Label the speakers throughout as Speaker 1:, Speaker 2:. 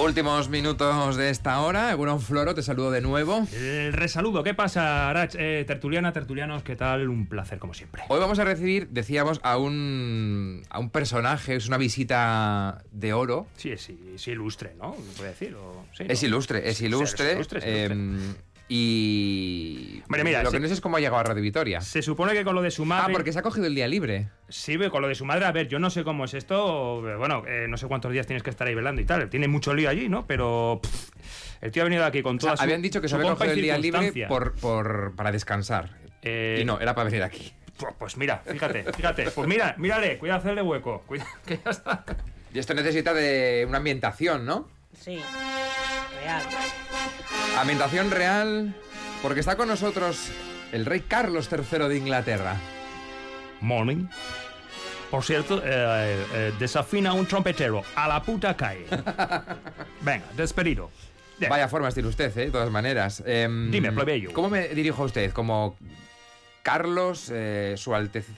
Speaker 1: Últimos minutos de esta hora. Egunon Floro, te saludo de nuevo.
Speaker 2: Resaludo, ¿qué pasa, Arach? Tertulianos, ¿qué tal? Un placer, como siempre.
Speaker 1: Hoy vamos a recibir, decíamos, a un personaje, es una visita de oro.
Speaker 2: Sí, es ilustre, ¿no? ¿Puede decir? Sí,
Speaker 1: es ilustre, es ilustre. Y
Speaker 2: hombre, mira,
Speaker 1: lo que no sé es cómo ha llegado a Radio Vitoria.
Speaker 2: Se supone que con lo de su madre...
Speaker 1: Ah, porque se ha cogido el día libre.
Speaker 2: Sí, con lo de su madre, a ver, yo no sé cómo es esto, bueno, no sé cuántos días tienes que estar ahí velando y tal, tiene mucho lío allí, ¿no? Pero el tío ha venido aquí con toda
Speaker 1: habían dicho que se había cogido el día libre para descansar. Y no, era para venir aquí.
Speaker 2: Pues mira, fíjate, pues mírale, cuidado hacerle hueco, cuidado, que ya está.
Speaker 1: Y esto necesita de una ambientación, ¿no?
Speaker 3: Sí, real.
Speaker 1: Ambientación real, porque está con nosotros el rey Carlos III de Inglaterra.
Speaker 2: Morning. Por cierto, desafina un trompetero a la puta calle. Venga, despedido.
Speaker 1: Yeah. Vaya formas tiene usted, de todas maneras.
Speaker 2: Dime, plebeyo.
Speaker 1: ¿Cómo me dirijo a usted? ¿Como Carlos, su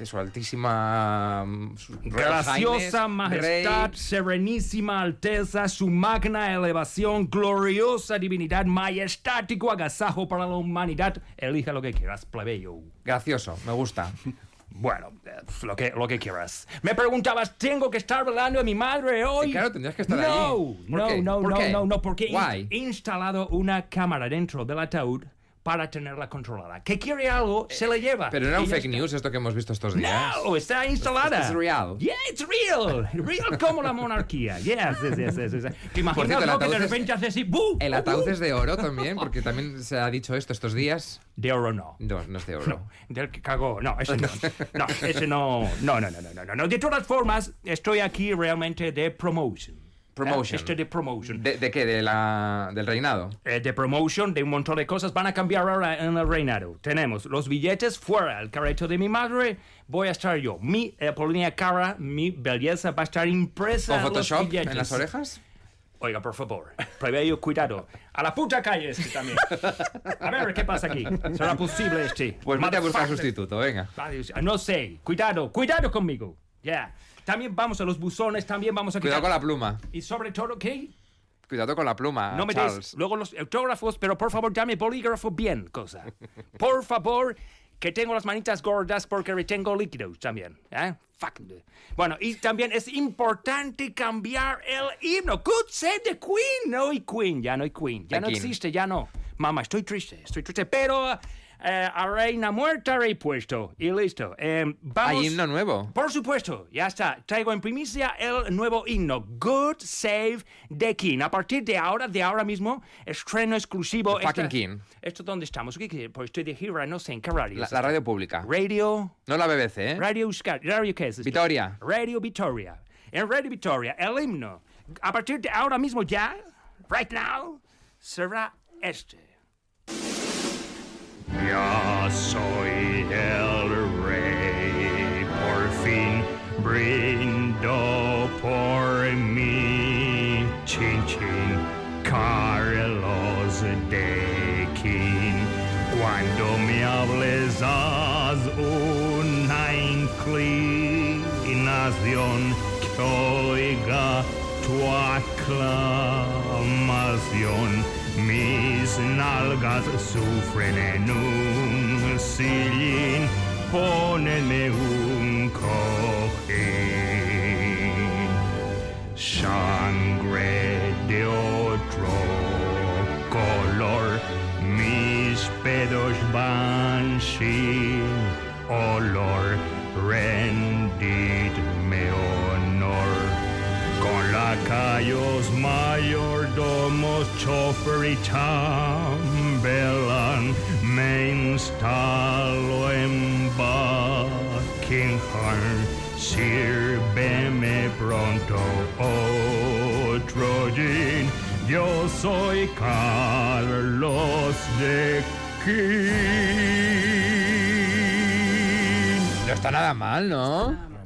Speaker 1: altísima...
Speaker 2: graciosa majestad, rey, serenísima alteza, su magna elevación, gloriosa divinidad, majestático agasajo para la humanidad? Elija lo que quieras, plebeyo.
Speaker 1: Gracioso, me gusta.
Speaker 2: Bueno, lo que quieras. Me preguntabas, ¿tengo que estar velando a mi madre hoy?
Speaker 1: Claro, tendrías que estar allí.
Speaker 2: No, porque he instalado una cámara dentro del ataúd para tenerla controlada. ¿Qué quiere algo? Se la lleva.
Speaker 1: Pero no era un fake news esto que hemos visto estos días.
Speaker 2: No, está instalada.
Speaker 1: Es real.
Speaker 2: Yeah, it's real. Real como la monarquía. Yes. ¿Te imaginas lo que de repente hace así?
Speaker 1: El ataúd es de oro también, porque también se ha dicho esto estos días.
Speaker 2: De oro no.
Speaker 1: No es de oro.
Speaker 2: No, del que cagó. No, ese no. No, ese no. No. De todas formas, estoy aquí realmente de promotion. De promotion.
Speaker 1: ¿De qué? ¿Del reinado?
Speaker 2: De promotion, de un montón de cosas. Van a cambiar ahora en el reinado. Tenemos los billetes fuera, el carrito de mi madre. Voy a estar yo. Mi polínea cara, mi belleza va a estar impresa
Speaker 1: ¿con Photoshop
Speaker 2: en los billetes.
Speaker 1: En las orejas?
Speaker 2: Oiga, por favor, plebeyo, cuidado. A la puta calle este también. A ver, ¿qué pasa aquí? ¿Será posible este?
Speaker 1: Pues vete a buscar sustituto, venga.
Speaker 2: No sé. Cuidado conmigo. Ya. Yeah. También vamos a los buzones, también vamos a...
Speaker 1: Cuidado con la pluma.
Speaker 2: Y sobre todo, ¿qué?
Speaker 1: Cuidado con la pluma,
Speaker 2: no me
Speaker 1: Charles.
Speaker 2: des luego los autógrafos, pero por favor dame bolígrafo bien, cosa. Por favor, que tengo las manitas gordas porque retengo líquidos también. Fuck. Bueno, y también es importante cambiar el himno. Good save the Queen. No hay Queen, ya no hay Queen. Ya no existe, ya no. Mamá, estoy triste, pero... a reina muerta rey puesto y listo. Vamos.
Speaker 1: ¿Hay himno nuevo?
Speaker 2: Por supuesto, ya está. Traigo en primicia el nuevo himno, Good Save the King. A partir de ahora mismo, estreno exclusivo.
Speaker 1: The fucking King.
Speaker 2: ¿Esto dónde estamos? Pues estoy de gira, no sé en qué radio.
Speaker 1: La radio pública.
Speaker 2: Radio.
Speaker 1: No la BBC, ¿eh?
Speaker 2: Radio ¿qué es?
Speaker 1: Vitoria.
Speaker 2: Radio Vitoria. En Radio Vitoria, el himno, a partir de ahora mismo ya, right now, será este. Ya soy el rey, por fin brindo por mí, chin chin, Carlos de King. Cuando me hables haz una inclinación que oiga tu aclamación. Mis nalgas sufren en un sillín, pónenme un cojín. Sangre de otro color, mis pedos van sin olor, rendidme honor. Con lacayos, mayordomos, chofer y chambelán, me instalo en Buckingham. Sírveme pronto otro gin. Yo soy Carlos de King.
Speaker 1: No está nada mal, ¿no?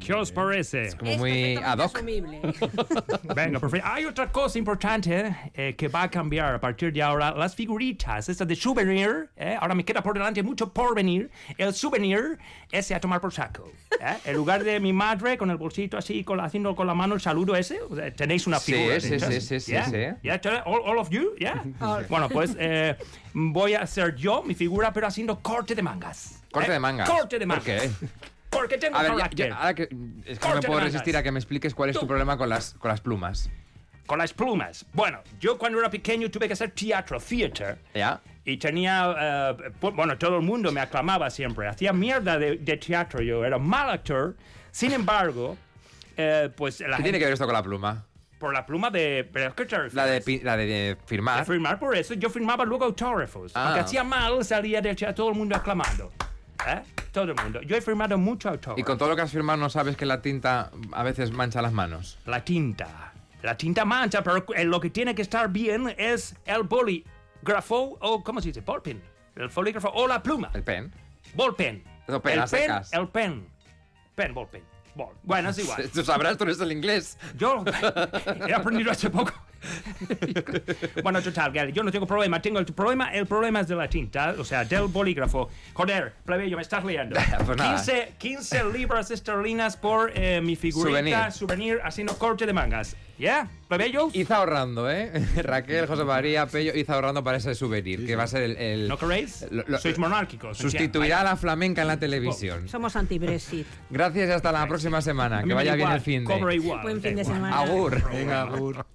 Speaker 2: ¿Qué os parece?
Speaker 1: Como
Speaker 3: Es
Speaker 1: muy ad hoc.
Speaker 3: perfectamente asumible.
Speaker 2: Venga, perfecto. Hay otra cosa importante que va a cambiar a partir de ahora. Las figuritas, estas de souvenir, ahora me queda por delante mucho por venir. El souvenir, ese a tomar por saco. En lugar de mi madre con el bolsito así, haciendo con la mano el saludo ese, o sea, tenéis una
Speaker 1: Sí,
Speaker 2: figura.
Speaker 1: sí,
Speaker 2: ¿sí?
Speaker 1: sí, sí,
Speaker 2: Yeah?
Speaker 1: sí.
Speaker 2: Yeah, all of you, yeah? Bueno, pues voy a hacer yo mi figura, pero haciendo corte de mangas.
Speaker 1: Corte de mangas.
Speaker 2: Corte de mangas.
Speaker 1: ¿Por qué?
Speaker 2: Porque tengo
Speaker 1: A ver,
Speaker 2: carácter.
Speaker 1: ahora que, es que no me
Speaker 2: Corte
Speaker 1: puedo
Speaker 2: de
Speaker 1: resistir
Speaker 2: mangas.
Speaker 1: a que me expliques cuál es tu
Speaker 2: Tú.
Speaker 1: problema con las plumas.
Speaker 2: Con las plumas. Bueno, yo cuando era pequeño tuve que hacer teatro, theater.
Speaker 1: ¿Ya?
Speaker 2: Y tenía, bueno, todo el mundo me aclamaba siempre. Hacía mierda de teatro, yo era mal actor. Sin embargo, pues la
Speaker 1: ¿Qué
Speaker 2: gente,
Speaker 1: tiene que ver esto con la pluma?
Speaker 2: por la pluma de... ¿Pero qué te refieres?
Speaker 1: La de firmar.
Speaker 2: De firmar por eso, yo firmaba luego autógrafos.
Speaker 1: Ah.
Speaker 2: Aunque hacía mal, salía del teatro todo el mundo aclamando. Todo el mundo. Yo he firmado mucho autógrafo.
Speaker 1: Y con todo lo que has firmado no sabes que la tinta a veces mancha las manos.
Speaker 2: La tinta mancha, pero lo que tiene que estar bien es el bolígrafo, o ¿cómo se dice? Ballpen. El bolígrafo o la pluma.
Speaker 1: El pen.
Speaker 2: Ballpen.
Speaker 1: No, pen,
Speaker 2: el
Speaker 1: a secas.
Speaker 2: El pen. Pen, ballpen. Bueno, es igual.
Speaker 1: Tú sabrás, tú eres el inglés.
Speaker 2: Yo he aprendido hace poco. Bueno, total, Gary, yo no tengo problema. Tengo el problema es de la tinta, o sea, del bolígrafo. Joder, plebeyo, me estás liando.
Speaker 1: Pues nada.
Speaker 2: 15 libras esterlinas por mi figurita, souvenir, haciendo corte de mangas. ¿Ya? ¿Plebeyos?
Speaker 1: Id ahorrando, ¿eh? Raquel, José María, Pello, id ahorrando para ese souvenir, que va a ser el
Speaker 2: ¿No queréis? Sois monárquicos.
Speaker 1: sustituirá a la flamenca en la televisión.
Speaker 3: Somos anti-Brexit.
Speaker 1: Gracias y hasta la próxima semana. Que vaya bien el fin de.
Speaker 2: Cobro igual.
Speaker 3: Buen fin de semana.
Speaker 1: Agur. Venga, agur.